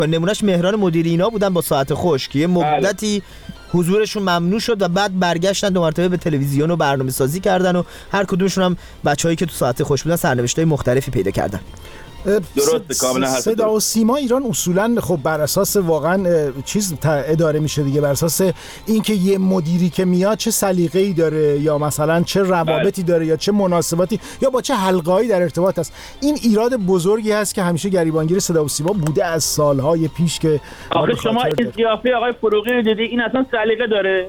نمونهش مهران مدیری اینا بودن با ساعت خشک، یه مدتی حضورشون ممنوع شد و بعد برگشتن 2 مرتبه به تلویزیون و برنامه‌سازی کردن و هر کدومشون هم بچه‌هایی که تو ساعت خشک بودن سرنوشت‌های مختلفی پیدا کردن. درسته کاملا. صدا و سیما ایران اصولا خب بر اساس واقعا چیز اداره میشه دیگه، بر اساس اینکه یه مدیری که میاد چه سلیقه‌ای داره یا مثلا چه روابطی داره یا چه مناسباتی یا با چه حلقه‌ای در ارتباط است. این ایراد بزرگی هست که همیشه گریبانگیر صدا و سیما بوده از سالهای پیش که آخه شما این قیافه آقای فروغی رو دیدی، این اصلا سلیقه داره.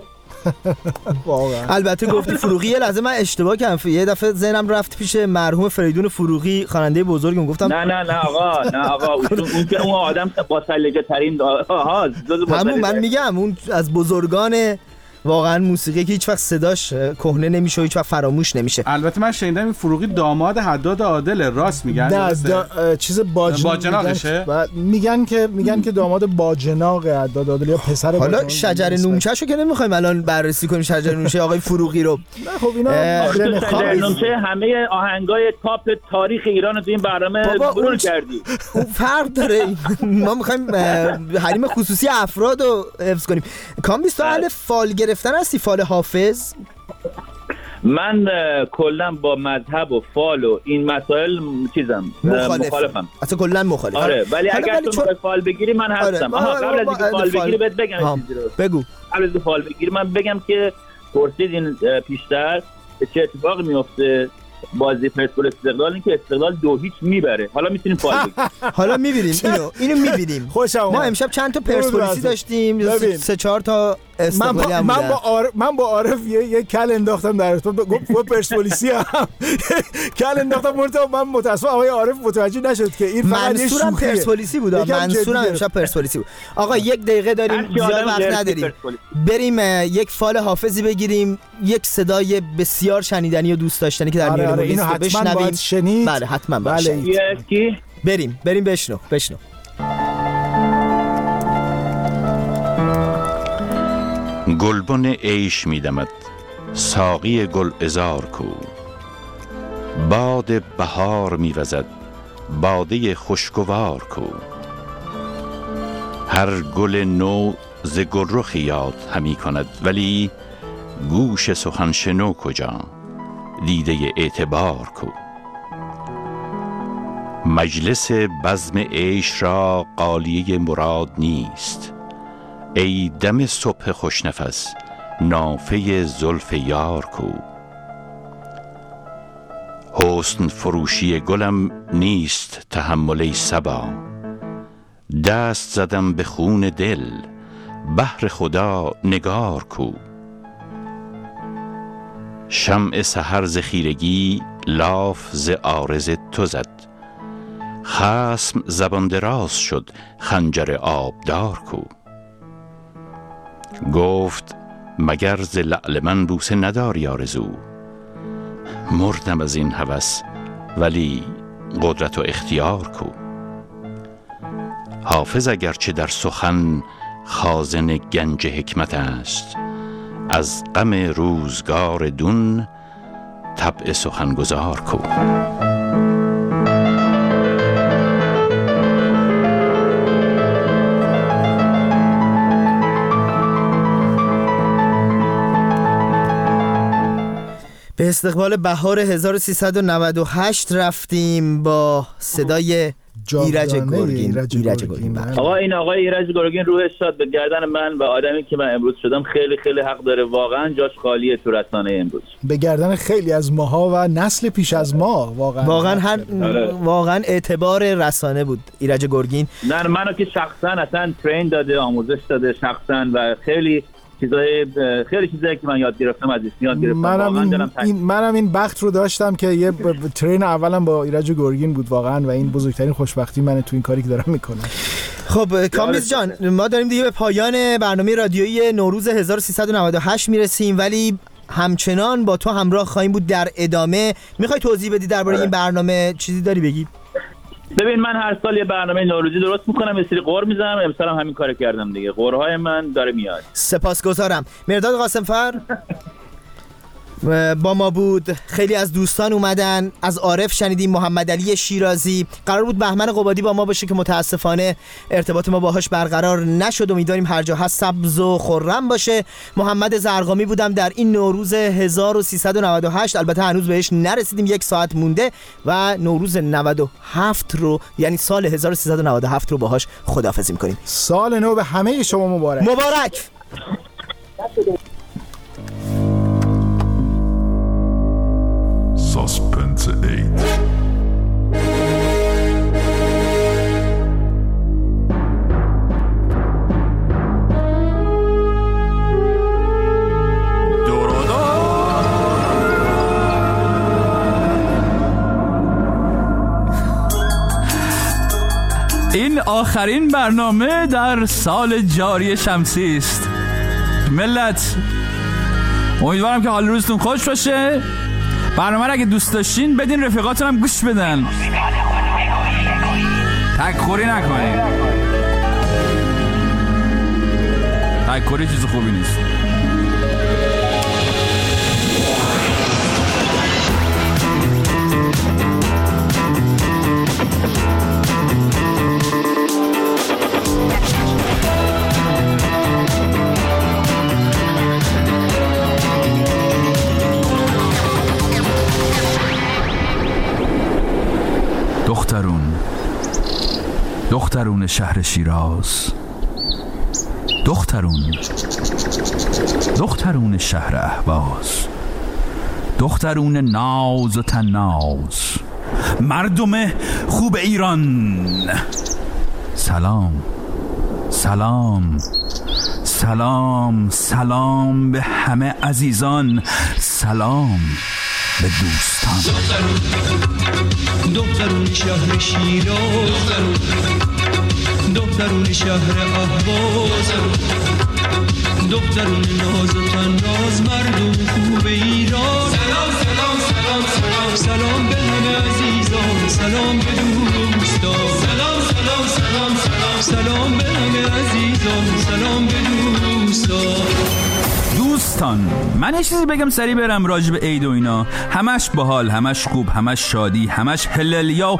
البته گفتی فروغی، یه لحظه من اشتباه کردم، یه دفعه ذهنم رفت پیش مرحوم فریدون فروغی خواننده بزرگم، گفتم نه آقا اون که اون آدم با سلیقه ترین همون من میگم اون از بزرگان واقعا موسیقی که هیچ وقت صداش کهنه نمیشه و هیچ وقت فراموش نمیشه. البته من شنیدم این فروغی داماد حداد عادل، راست میگن؟ نه چیز باجناقشه. میگن که داماد باجناق حداد عادل یا پسر. حالا شجر نونچه‌شو که نمیخوایم الان بررسی کنیم، شجر نونچه آقای فروغی رو. نه خب اینا شجر نونچه همه آهنگای تاپ تاریخ ایران رو تو این برنامه برون کردی. اون فرق داره. ما میخوایم حریم خصوصی افراد رو حفظ کنیم. کامبیز تو اهل فال گرفتن هستی؟ فال حافظ؟ من کلا با مذهب و فال و این مسائل چیزم مخالفم. اصلا کلا مخالفم. آره ولی اگر تو فال بگیری من هستم. قبل از اینکه فال بگیری بهت بگم چیزی رو. بگو. قبل از اینکه فال بگیری من بگم که پرسیدین پیشتر چه اتفاقی میفته بازی پرسپولیس استقلال، این که استقلال 2-0 میبره. حالا میتونیم فال بگیریم. حالا میبینیم اینو میبینیم. ما امشب چند تا پرسپولیسی داشتیم، 3-4 تا استقلالی هم بودن. من با عارف یه کل انداختم در ارتباط، گفت پرسپولیسی هم کل انداختم، من متاسفم آقای عارف متوجه نشد که این فقط یه منصورم پرسپولیسی بود. منصورم امشب پرسپولیسی بود. آقا 1 دقیقه داریم، زیاد وقت نداریم، بریم یک فال حافظی بگیریم، یک صدای بسیار شنیدنی و دوست داشتنی که در میان اینو حتما باید شنید. بله حتما باید. بریم بشنو. گلبن عیش می‌دمد ساقی گل عذار کو، باد بهار می‌وزد باده خوشگوار کو، هر گل نو ز گلرخ یاد همی کند، ولی گوش سخن شنو کجا دیده اعتبار کو. مجلس بزم عیش را قالیه مراد نیست، ای دم صبح خوشنفس نافه زلف یار کو. حسن فروشی گلم نیست تحمل صبا، دست زدم به خون دل بهر خدا نگار کو. شمع سحر ز خیرگی لاف ز عارض تو زد، خصم زبان دراز شد خنجر آبدار کو. گفت مگر ز لعل من بوسه نداری آرزو، مردم از این هوس ولی قدرت و اختیار کو. حافظ اگرچه در سخن خازن گنج حکمت است، از غم روزگار دون طبع سخنگزار کو. به استقبال بهار 1398 رفتیم با صدای ایرج گرگین. آقا این آقای ایرج گرگین روحش شاد به گردن من و آدمی که من امروز شدم خیلی خیلی حق داره، واقعا جاش خالیه تو رسانه امروز، به گردن خیلی از ماها و نسل پیش از ما. واقعا اعتبار رسانه بود ایرج گرگین. نه منو که شخصا اصلا ترین داده، آموزش داده شخصا و خیلی چیزایی که من یاد گرفتم از یاد گرفتم. منم این بخت رو داشتم که یه ترین اولم با ایرج گرگین بود واقعا و این بزرگترین خوشبختی منه تو این کاری که دارم میکنم. خب کامبیز جان، ما داریم دیگه به پایان برنامه رادیویی نوروز 1398 میرسیم، ولی همچنان با تو همراه خواهیم بود در ادامه. میخوای توضیح بدی درباره این برنامه؟ چیزی داری بگی؟ ببین من هر سال یه برنامه نوروزی درست میکنم، یه سری قور میزنم، امسال هم همین کارو کردم دیگه. قورهای من داره میاد. سپاسگزارم. مرداد قاسمفر با ما بود. خیلی از دوستان اومدن. از عارف شنیدیم، محمد علی شیرازی. قرار بود بهمن قبادی با ما باشه که متاسفانه ارتباط ما باهاش برقرار نشد. امیدواریم هر جا هست سبز و خرم باشه. محمد زرقامی بودم در این نوروز 1398. البته هنوز بهش نرسیدیم، 1 ساعت مونده و نوروز 97 رو، یعنی سال 1397 رو باهاش خداحافظی می‌کنیم. سال نو به همه شما مبارک. مبارک. Suspense 8. این آخرین برنامه در سال جاری شمسی است. ملت امیدوارم که حال روزتون خوش باشه. برنامه را اگه دوست داشتین بدین رفیقاتون هم گوش بدن. تک‌خوری نکنین. تک‌خوری چیز خوبی نیست. دخترون شهر شیراز، دخترون شهر اهواز، دخترون ناز و تناز، مردم خوب ایران، سلام سلام سلام سلام به همه عزیزان، سلام به دوستان. دخترون شهر شیراز، دخترون شهر اهواز، دخترون ناز و تناز، مردم خوب ایران. سلام سلام سلام سلام سلام به همه عزیزان، سلام به دوستان. سلام سلام سلام سلام سلام به همه عزیزان، سلام به دوستان. دوستان من یه چیزی بگم سریع برم راجب عید و اینا. همش باحال، همش خوب، همش شادی، همش هللیا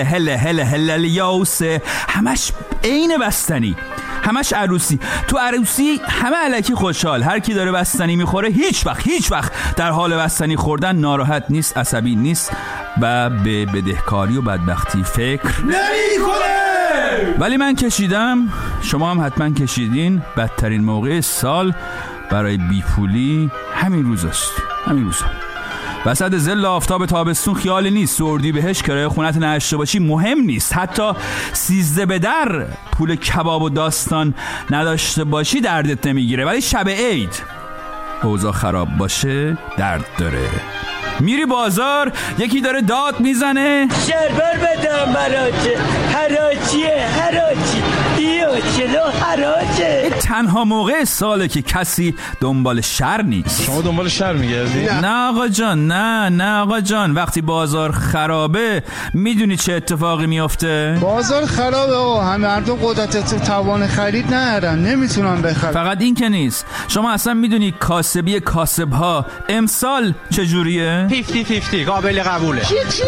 هللیاوسه، همش عین بستنی، همش عروسی. تو عروسی همه الکی خوشحال، هر کی داره بستنی میخوره هیچ وقت در حال بستنی خوردن ناراحت نیست، عصبی نیست و به بدهکاری و بدبختی فکر نمیکنه. ولی من کشیدم، شما هم حتما کشیدین. بدترین موقع سال برای بیپولی همین روز است، همین روز. وسط ظل آفتاب تابستون خیالی نیست. اردیبهشت کرایه خونت نداشته باشی مهم نیست. حتی 13 به در پول کباب و داستان نداشته باشی دردت نمیگیره. ولی شب عید اوضاع خراب باشه درد داره. میری بازار یکی داره داد میزنه شربر بدم براته، حراجی بیا چلو حراجه. تنها موقع ساله که کسی دنبال شر نیست. شما دنبال شر میگردی؟ نه آقا جان، نه آقا جان. وقتی بازار خرابه میدونی چه اتفاقی میفته؟ بازار خرابه و همه مردم قدرت توان خرید ندارن، نمیتونن بخرن. فقط این که نیست، شما اصلا میدونی کاسبی کاسبها امسال چجوریه؟ 50-50 قابل قبوله.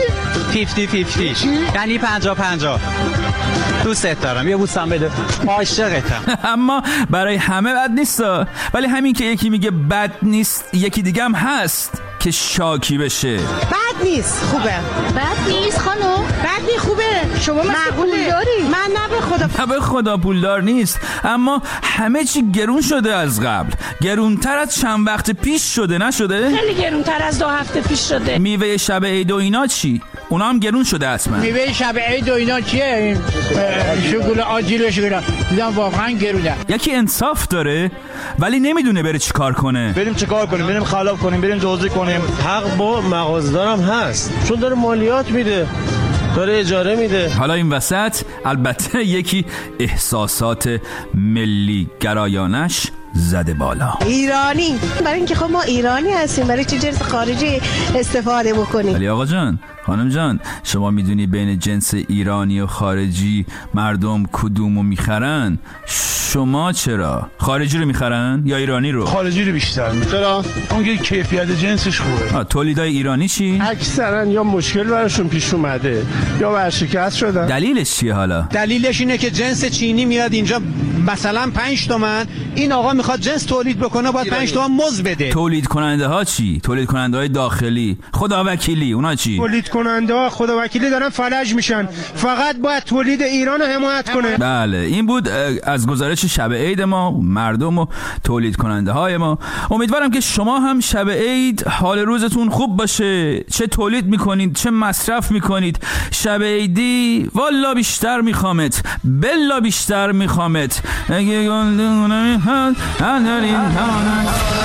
چی؟ 50-50 یعنی 50-50. دوست دارم، یه بوسم بده، عاشقتم. اما برای همه بد نیست، ولی همین که یکی میگه بد نیست یکی دیگه هم هست که شاکی بشه. بد نیست، خوبه. بد نیست خانم، بد نیست، خوبه. شما مثل پول داری؟ من نه به خدا پولدار نیست، اما همه چی گرون شده از قبل. گرونتر از چند وقت پیش شده نشده؟ خیلی گرونتر از 2 هفته پیش شده. میوه شب عید و اینا چی؟ اونا هم گرون شده حتما. میوه شب عید و اینا چیه؟ شکل آجیل شکل دیدم واقعا گرونه. یکی انصاف داره ولی نمیدونه بره چی کار کنه. بریم چه کار کنیم؟ بریم خلاف کنیم، بریم دزدی کنیم. حق با مغازه‌دارم هست، چون داره مالیات میده، داره اجاره میده. حالا این وسط البته یکی احساسات ملی گرایانش زده بالا. ایرانی، برای اینکه خب ما ایرانی هستیم، برای چه جنس خارجی استفاده بکنیم؟ ولی آقا جان، خانم جان، شما میدونی بین جنس ایرانی و خارجی مردم کدومو میخرن؟ شما چرا؟ خارجی رو میخرن یا ایرانی رو؟ خارجی رو بیشتر. چرا؟ اون که کیفیت جنسش خوبه. تولیدای ایرانی چی؟ اکثرا یا مشکل براشون پیش اومده یا ورشکست شدن. دلیلش چیه حالا؟ دلیلش اینه که جنس چینی میاد اینجا مثلا 5 تومن، این آقا میخواد جنس تولید بکنه باید 5 تومن مزد بده. تولید کننده ها چی؟ تولید کننده های داخلی، خداوکیلی، اونا چی؟ تولید کننده ها خداوکیلی دارن فلج میشن، فقط باید تولید ایران رو حمایت کنه. بله این بود از گزارش شب عید ما، مردم و تولید کننده های ما. امیدوارم که شما هم شب عید حال روزتون خوب باشه، چه تولید میکنید چه مصرف میکنید. شب عیدی والا بیشتر میخوامت، بلا بیشتر میخوامت. اگه گلدونه میخواد هدارین تانه.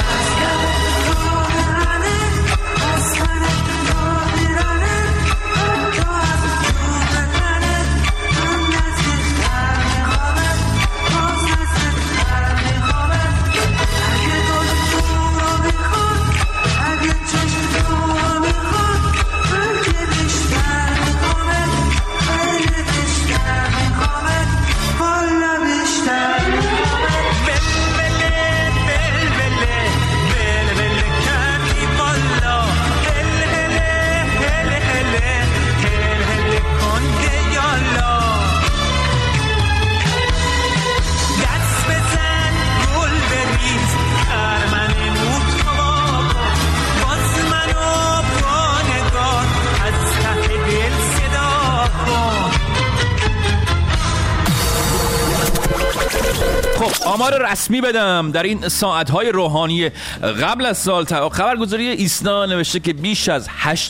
آمار رسمی بدم در این ساعت‌های روحانی قبل از سال. خبرگزاری ایسنا نوشته که بیش از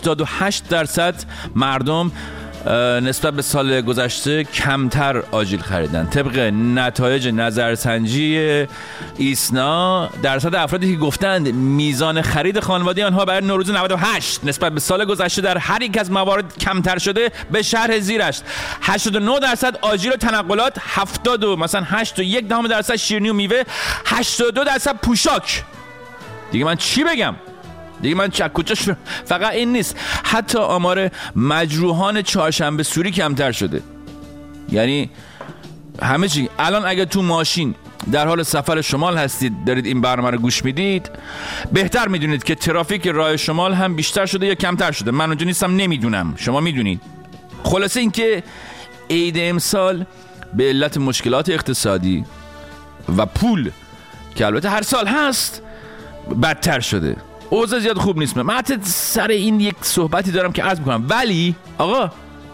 88% مردم نسبت به سال گذشته کمتر آجیل خریدن. طبق نتایج نظرسنجی ایسنا درصد افرادی که گفتند میزان خرید خانوادگی آنها برای نوروز 98 نسبت به سال گذشته در هر یک از موارد کمتر شده به شرح زیرش: 89% آجیل و تنقلات، 70 مثلا 8.1% شیرینی و میوه، 82% پوشاک. دیگه من چی بگم؟ دیگه من چکوچش. فقط این نیست، حتی آمار مجروحان چهارشنبه سوری کمتر شده. یعنی همه چی. الان اگه تو ماشین در حال سفر شمال هستید، دارید این برنامه رو گوش میدید، بهتر میدونید که ترافیک راه شمال هم بیشتر شده یا کمتر شده. من اونجا نیستم نمیدونم، شما میدونید. خلاصه این که عید امسال به علت مشکلات اقتصادی و پول که البته هر سال هست بدتر شده. اوضاع زیاد خوب نیست. من حتی سر این یک صحبتی دارم که عرض میکنم. ولی آقا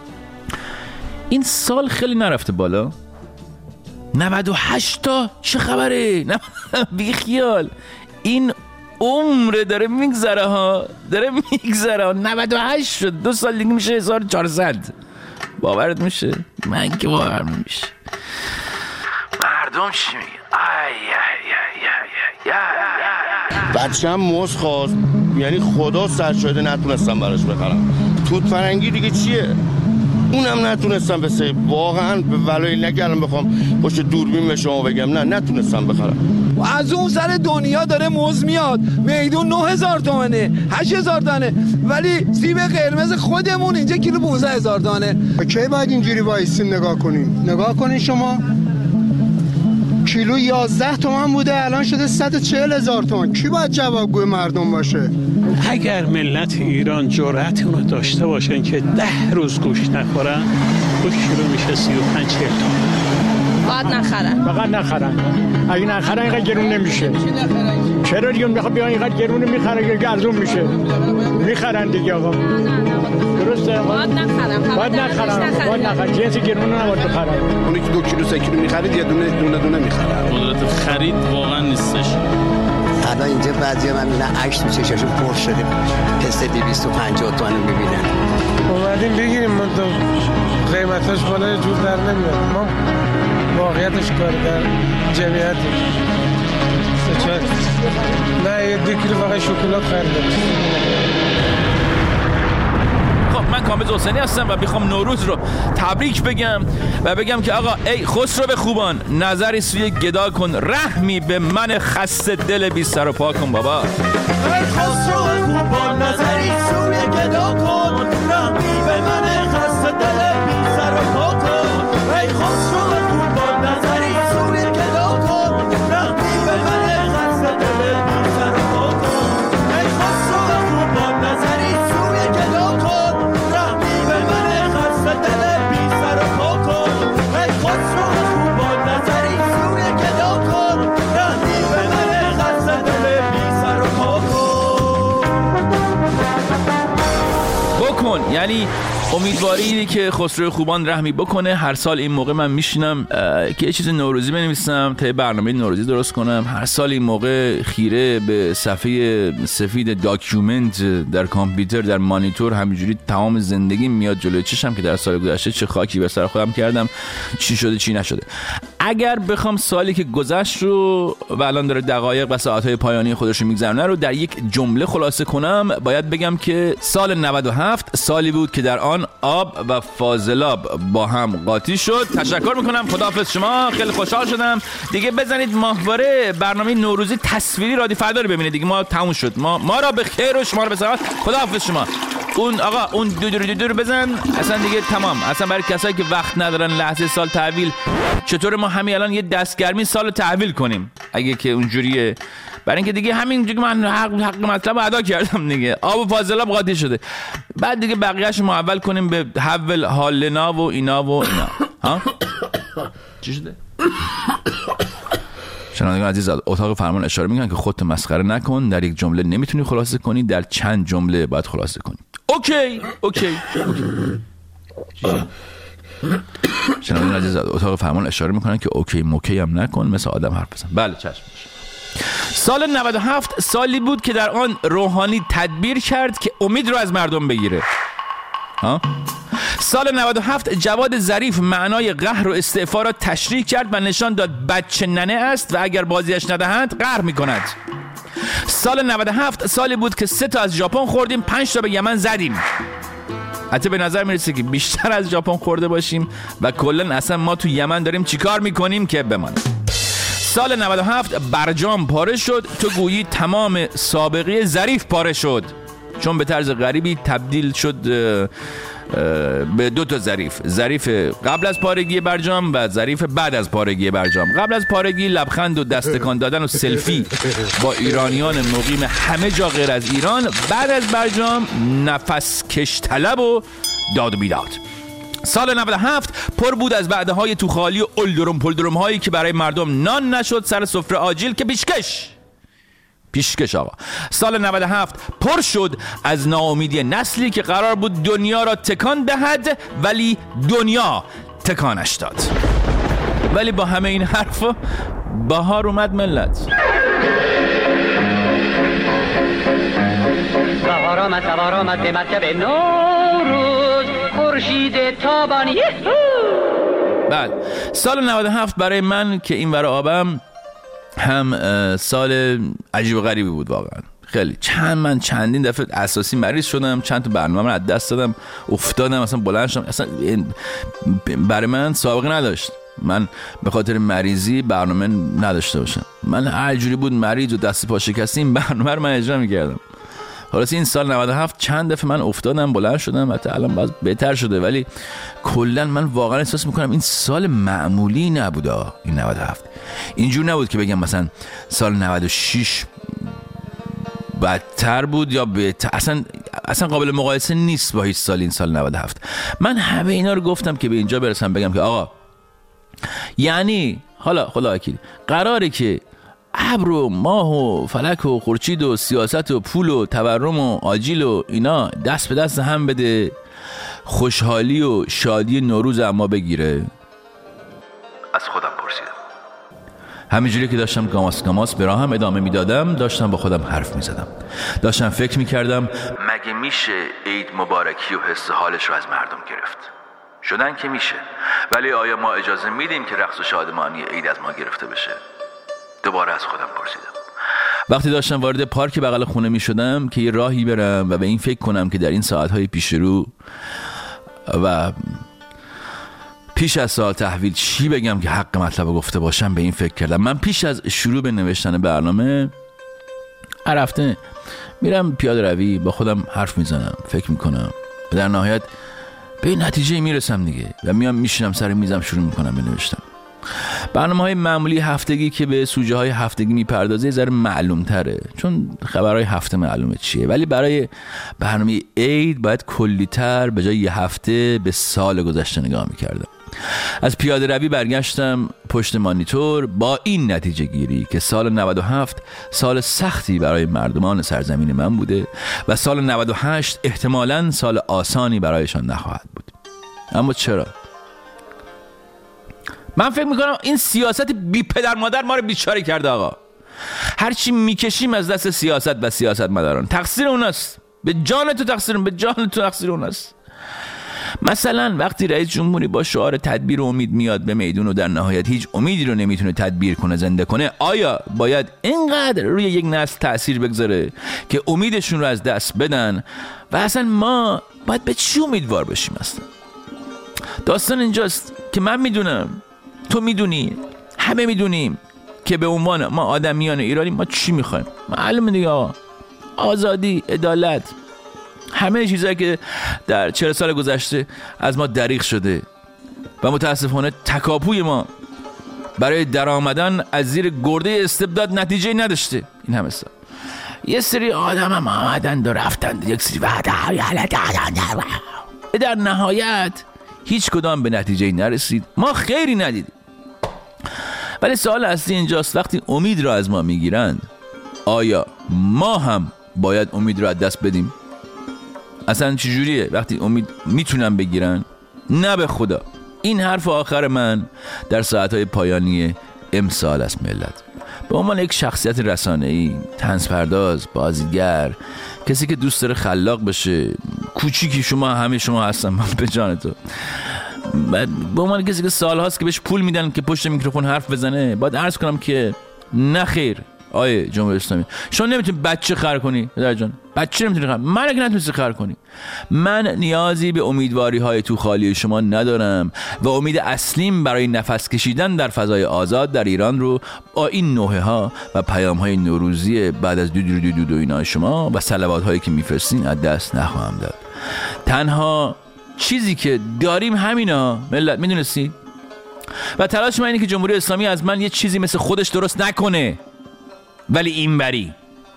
این سال خیلی نرفته بالا. 98 تا چه خبره؟ بی خیال، این عمر داره میگذره ها، داره میگذره. 98 شد، 2 سال دیگه میشه 1400. باورت میشه؟ من که باور نمیشه. مردم چی میگن؟ بچه هم موز خواست، یعنی خدا سر شده نتونستم براش بخرم. توت فرنگی دیگه چیه؟ اونم نتونستم بسه. واقعا به ولای نگرم بخوام پشت دوربین به شما بگم نه نتونستم بخرم. از اون سر دنیا داره موز میاد، میدون 9000 تومنه، 8000 تومنه، ولی سیب قرمز خودمون اینجا کیلو 15000 تومنه. کی باید اینجوری وایسیم نگاه کنیم؟ نگاه کنین شما، کیلو 11 تومن بوده الان شده 140,000 تومن. کی باید جوابگوی مردم باشه؟ اگر ملت ایران جرأت اونو داشته باشن که 10 روز گوشت نخورن، 2 کیلو میشه 35 40 تومن. باید نخرن، فقط نخرن. اگه نخرن اینقدر گرون نمیشه. چرا دیگه میخواد بیان اینقدر گرون میخره که ارزون میشه؟ میخرن دیگه آقا. درسته؟ باید نخرن. باید نخرن. جنس گرون نباید بخرن. اونی که 2 کیلو 3 کیلو میخرید یه دونه میخرن. قدرت خرید واقعا نیستش. الان اینجا بعضیا من میبینن عکس تو چشاشون پر شده، پسته 250 تومن میبینن. اومدیم بگیریم من تو قیمتاش بالا جور در نمیاد. ما واقعیتش کار در جمعیت نه 2 کیلو فقط شکلات خریدم. خب من کامل حسینی هستم و میخوام نوروز رو تبریک بگم و بگم که آقا ای خسرو خوبان، نظری سوی گدا کن، رحمی به من خسته دل بی سر و پا کن بابا. ای خسرو خوبان، نظری سوی گدا کن، رحمی به من خسته دل بی سر و پا کن. ای خسرو خوبان، نظری سوی گدا نکن. یعنی امیدواری که خسرو خوبان رحمی بکنه. هر سال این موقع من میشینم که یه چیز نوروزی بنویسم، تا برنامه نوروزی درست کنم. هر سال این موقع خیره به صفحه سفید داکیومنت در کامپیوتر، در مانیتور، همینجوری تمام زندگی میاد جلوی چشم که در سال گذشته چه خاکی به سر خودم کردم، چی شده چی نشده. اگر بخوام سالی که گذشت رو و الان داره دقایق و ساعت‌های پایانی خودش رو میگذرونه رو در یک جمله خلاصه کنم، باید بگم که سال 97 سالی بود که در آن آب و فاضلاب با هم قاطی شد. تشکر میکنم، خداحافظ شما، خیلی خوشحال شدم. دیگه بزنید ماهواره برنامه نوروزی تصویری رادیو فردا رو ببینید دیگه. ما تموم شد، ما را به خیر و شما را به سلامت. خداحافظ شما. اون آقا اون دو رو بزن، اصلا دیگه تمام. اصلا برای کسایی که وقت ندارن لحظه سال تحویل، چطور ما همین الان یه دستگرمی سال تحویل کنیم اگه که اونجوریه؟ برای اینکه دیگه همینجوری من حق مطلب ادا کردم دیگه. آب و فاضلاب قاطی شده، بعد دیگه بقیه‌اش رو محول کنیم به حول حالنا و اینا و اینا. ها چی شده؟ شنوندگان عزیز، اتاق فرمان اشاره میکنن که خودت مسخره نکن. در یک جمله نمیتونی خلاصه کنی، در چند جمله باید خلاصه کنی. اوکی. شنوندگان عزیز، اتاق فرمان اشاره میکنن که اوکی موکی هم نکن، مثل آدم حرف بزن. بله چشم. سال 97 سالی بود که در آن روحانی تدبیر کرد که امید رو از مردم بگیره. سال 97 جواد ظریف معنای قهر و استعفا را تشریح کرد و نشان داد بچه ننه است و اگر بازیش ندهند قهر میکند. سال 97 سالی بود که 3 تا از ژاپن خوردیم، 5 تا به یمن زدیم. حتی به نظر میرسه که بیشتر از ژاپن خورده باشیم و کلا اصلا ما تو یمن داریم چیکار میکنیم که بمانه. سال 97 برجام پاره شد، تو گویی تمام سابقه ظریف پاره شد، چون به طرز غریبی تبدیل شد به 2 تا ظریف قبل از پارگی برجام و ظریف بعد از پارگی برجام. قبل از پارگی لبخند و دستکان دادن و سلفی با ایرانیان مقیم همه جا غیر از ایران، بعد از برجام نفس کش طلب و داد و بیداد. سال 97 پر بود از وعده های توخالی و پلدرم هایی که برای مردم نان نشد سر سفره آجیل که پیشکش آقا. سال 97 پر شد از ناامیدی نسلی که قرار بود دنیا را تکان دهد ولی دنیا تکانش داد. ولی با همه این حرفا بهار اومد ملت. بهار آمد به مطلب نوروز، خورشید تابانی. بله، سال 97 برای من که این ور آبم هم سال عجیب و غریبی بود واقعا. خیلی من چندین دفعه اساسی مریض شدم، چند تا برنامه من از دست دادم، افتادم، اصلا بلند شدم. اصلا برای من سابقه نداشت من به خاطر مریضی برنامه نداشته باشم. من هر جوری بود مریض و دست پا شکسته این برنامه رو من اجرا می‌کردم. خلاص این سال 97 چند دفعه من افتادم، بلند شدم، حتی الان باز بهتر شده، ولی کلا من واقعا احساس میکنم این سال معمولی نبود. این 97 اینجور نبود که بگم مثلا سال 96 بدتر بود یا بهتر. اصلا قابل مقایسه نیست با هیچ سال این سال 97. من همه اینا رو گفتم که به اینجا برسم بگم که آقا، یعنی حالا خدا وکیل قراره که ابر و ماه و فلک و خورشید و سیاست و پول و تورم و آجیل و اینا دست به دست هم بده، خوشحالی و شادی نوروز اما بگیره؟ از خودم پرسیدم. همینجوری که داشتم گاماس به راهم ادامه میدادم، داشتم با خودم حرف میزدم، داشتم فکر میکردم مگه میشه عید مبارکی و حس حالش رو از مردم گرفت؟ شدن که میشه، ولی آیا ما اجازه میدیم که رقص و شادمانی عید از ما گرفته بشه؟ دوباره از خودم پرسیدم. وقتی داشتم وارد پارک بغل خونه می شدم که یه راهی برم و به این فکر کنم که در این ساعتهای پیش رو و پیش از سال تحویل چی بگم که حق مطلب گفته باشم، به این فکر کردم. من پیش از شروع به نوشتن برنامه هر هفته میرم پیاده روی، با خودم حرف میزنم، فکر میکنم و در نهایت به این نتیجه میرسم دیگه و میام میشینم سر میزم شروع میکنم به نوشتن. برنامه‌های معمولی هفتگی که به سوژه های هفتگی میپردازه ذره معلوم تره، چون خبرهای هفته معلومه چیه، ولی برای برنامه عید باید کلی‌تر به جای یه هفته به سال گذشته نگاه میکردم. از پیاده روی برگشتم پشت مانیتور با این نتیجه گیری که سال 97 سال سختی برای مردمان سرزمین من بوده و سال 98 احتمالاً سال آسانی برایشان نخواهد بود. اما چرا؟ من فکر میکنم این سیاست بی پدر مادر ما رو بیچاره کرده آقا. هرچی میکشیم از دست سیاست و سیاستمداران. تقصیر اوناست. به جان تو تقصیر اوناست. مثلا وقتی رئیس جمهوری با شعار تدبیر و امید میاد به میدون و در نهایت هیچ امیدی رو نمیتونه تدبیر کنه، زنده کنه، آیا باید اینقدر روی یک نسل تأثیر بگذاره که امیدشون رو از دست بدن و اصلا ما باید به چی امیدوار بشیم؟ اصلا داستان اینجاست که من میدونم، تو میدونی، همه میدونیم که به عنوان ما آدمیان ایرانی ما چی میخوایم. معلومه دیگه آقا، آزادی، عدالت، همه چیزایی که در 40 سال گذشته از ما دریغ شده و متاسفانه تکاپوی ما برای در آمدن از زیر گرده استبداد نتیجه نداشته. این همه سال یه سری آدم هم آمدند و رفتند، یک سری در نهایت هیچ کدام به نتیجه نرسید، ما خیری ندیدیم. ولی سوال اصلی اینجاست وقتی امید را از ما میگیرند آیا ما هم باید امید را از دست بدیم؟ اصلا چجوریه وقتی امید میتونن بگیرن؟ نه به خدا. این حرف آخر من در ساعتهای پایانی امسال است ملت. به عنوان یک شخصیت رسانه‌ای، طنزپرداز، بازیگر، کسی که دوست داره خلاق بشه، کوچیکی همه شما هستن، من به جان تو، به عنوان کسی که سال‌هاست که بهش پول میدن که پشت میکروفون حرف بزنه، باید عرض کنم که نه خیر. آیه جمهوری اسلامی، شما نمیتونی بچه خر کنی پدر جان، بچه نمیتونی خر. من اگه نتونستی خر کنی، من نیازی به امیدواری های تو خالی شما ندارم و امید اصلیم برای نفس کشیدن در فضای آزاد در ایران رو با این نوحه ها و پیام های نوروزی بعد از دو اینا شما و صلوات هایی که میفرستین از دست نخواهم داد. تنها چیزی که داریم همینا ملت، میدونستید؟ و تلاش من اینه که جمهوری اسلامی از من یه چیزی مثل خودش درست نکنه. ولی این بری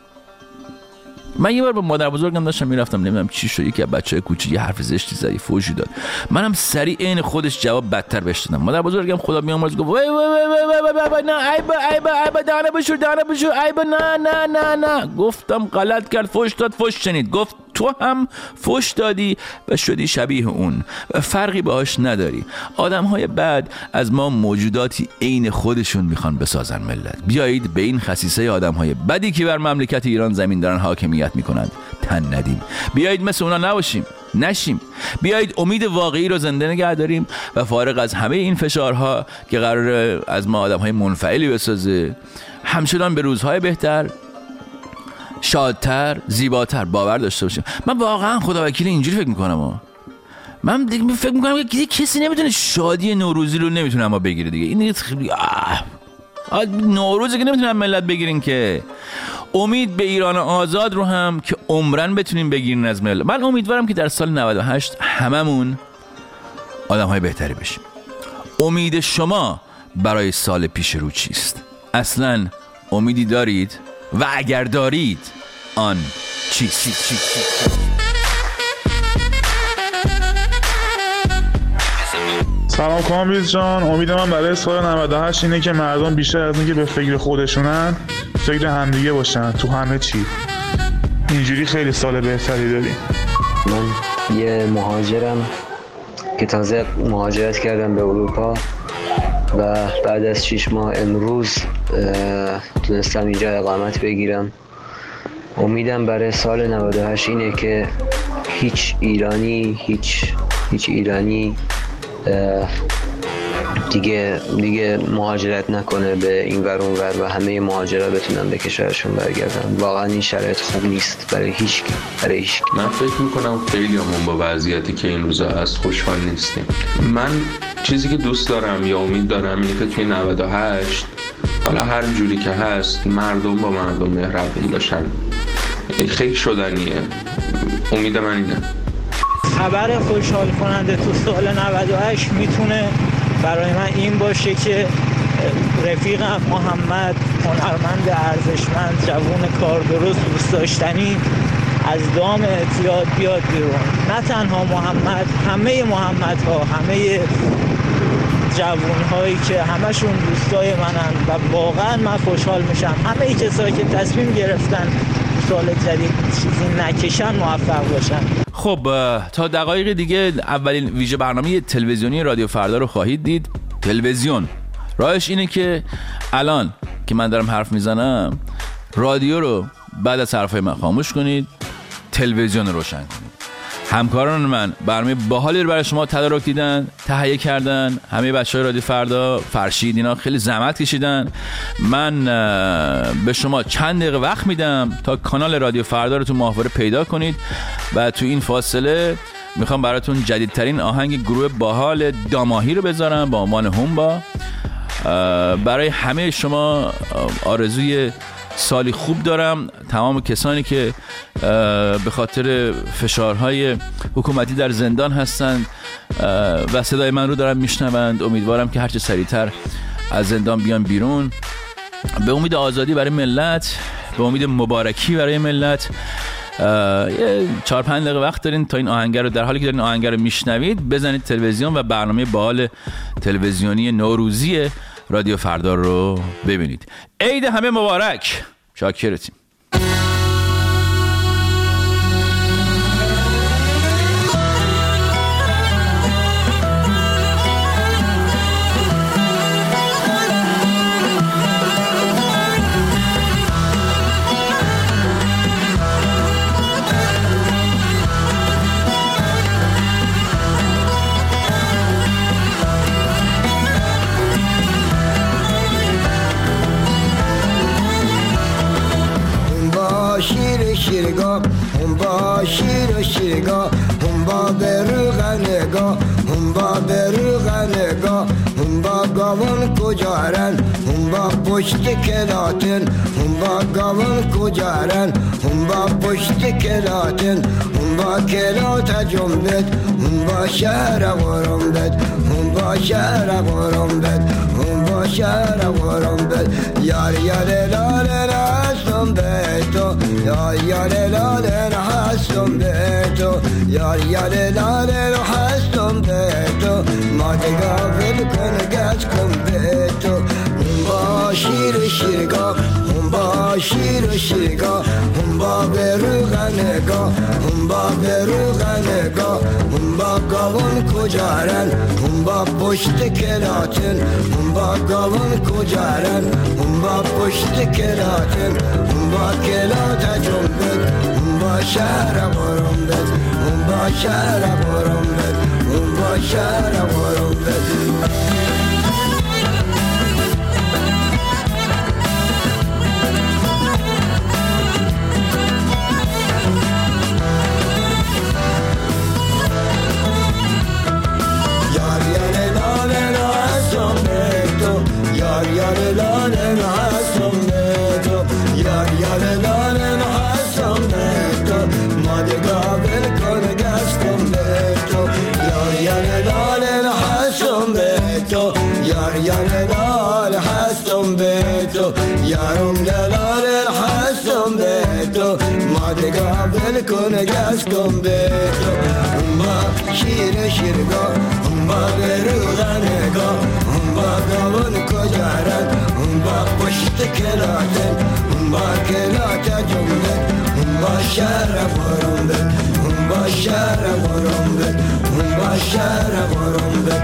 من یه بار با مادر بزرگم داشتم میرفتم، نمیدونم چی شد، یکی از بچه‌های کوچیک یه حرف زشتی زد، فوشی داد، منم سریع عین خودش جواب بدتر بهش دادم. مادر بزرگم خدا بیامرز گفت وای نه عیب دهنه بشور عیب نه. گفتم غلط کرد، فوش داد، فوش شنید. گفت تو هم فوش دادی و شدی شبیه اون و فرقی باهاش نداری. آدم‌های بد از ما موجوداتی عین خودشون میخوان بسازن ملت. بیایید به این خسیسه آدم‌های بدی که بر مملکت ایران زمین دارن حاکمیت میکنند تن ندیم. بیایید مثل اونا نشیم. بیایید امید واقعی رو زنده نگه داریم و فارغ از همه این فشارها که قرار از ما آدم‌های منفعلی بسازه، همچنان به روزهای بهتر، شادتر، زیباتر باور داشته باشیم. من واقعا خدا وکیل اینجوری فکر میکنم. من دیگه فکر میکنم که کسی نمیتونه شادی نوروزی رو نمیتونه اما بگیره دیگه. این دیگه خیلی نوروزی که نمیتونن ملت بگیرین که امید به ایران آزاد رو هم که عمرن بتونیم بگیرین از ملت. من امیدوارم که در سال 98 هممون آدم‌های بهتری بشیم. امید شما برای سال پیش رو چیست؟ اصلاً امیدی دارید؟ و اگر دارید آن چیست؟ سلام کامبیز جان، امید من برای سال 98 اینه که مردم بیشتر از اینکه به فکر خودشونن فکر همدیگه باشن تو همه چی. اینجوری خیلی سال بهتری داریم. من یه مهاجرم که تازه مهاجرت کردم به اروپا و بعد از 6 ماه امروز تونستم اینجا اقامت بگیرم. امیدم برای سال 98 اینه که هیچ ایرانی دیگه مهاجرت نکنه به این ور اون ور و همه مهاجرا بتونن به کشورشون برگردن. واقعا این شرایط خوب نیست برای هیچ کی. من فکر میکنم خیلی همون با وضعیتی که این روزا هست خوشحال نیستیم. من چیزی که دوست دارم یا امید دارم اینه که توی 98 حالا هر جوری که هست مردم با مردم مهربون باشن. خیلی شدنیه. امید من اینه. خبر خوشحال کننده تو سال 98 میتونه برای من این باشه که رفیقم محمد، هنرمند ارزشمند، جوان کار درست، دوست داشتنی، از دام اعتیاد بیاد بیرون. نه تنها محمد، همه محمدها، همه جوان‌هایی که همشون دوستای منن و واقعا من خوشحال میشم همه کسایی که تصمیم گرفتن سال جدید چیزی نکشن موفق باشن. خب تا دقایق دیگه اولین ویژه برنامه تلویزیونی رادیو فردا رو خواهید دید. تلویزیون راهش اینه که الان که من دارم حرف میزنم رادیو رو بعد از حرفای من خاموش کنید، تلویزیون رو روشن کنید. همکاران من برنامه باحالی رو برای شما تدارک دیدن، تهیه کردن. همه بچهای رادیو فردا، فرشید، اینا خیلی زحمت کشیدن. من به شما چند دقیقه وقت میدم تا کانال رادیو فردا رو تو ماهواره پیدا کنید و تو این فاصله میخوام براتون جدیدترین آهنگ گروه باحال داماهی رو بذارم با عنوان هومبا. برای همه شما آرزوی سالی خوب دارم. تمام کسانی که به خاطر فشارهای حکومتی در زندان هستند و صدای من رو دارن میشنوند، امیدوارم که هرچه سریعتر از زندان بیان بیرون، به امید آزادی برای ملت، به امید مبارکی برای ملت. 4-5 دقیقه وقت دارین تا این آهنگ رو، در حالی که دارین آهنگ رو میشنوید، بزنید تلویزیون و برنامه باحال تلویزیونی نوروزی رادیو فردا رو ببینید. عید همه مبارک. شاکرتیم. شیرگاه هم با شیرگاه هم با برغنگاه هم با برغنگاه هم با گاون کجارن هم با پشت کلاتن هم با گاون کجارن هم با پشت کلاتن هم با کلات جنبت هم با شهر غرمبت هم با شهر غرمبت هم با شهر غرمبت یار یار لال راستم بیتو یار یار لال راستم بیتو یار یار لال راستم بیتو ما دیگه ول کن گاز کن بیتو هم با شیرگاه هم با شیرگاه هم با برغنگاه هم با برغنگاه هم با گاون کجارن هم با پشت کلاتن هم با گاون کجارن هم با پشت کلاتن هم با کلات جنبت هم با شهر غرمبت هم با شهر غرمبت هم با شهر غرمبت یارم لال حسم بیتو ما دیگه ول کن گاز کن بیتو هم با شیرگاه هم با برغنگاه هم با گاون کجارن هم با پشت کلاتن هم با کلات جنبت هم با شهر غرمبت هم با شهر غرمبت هم با شهر غرمبت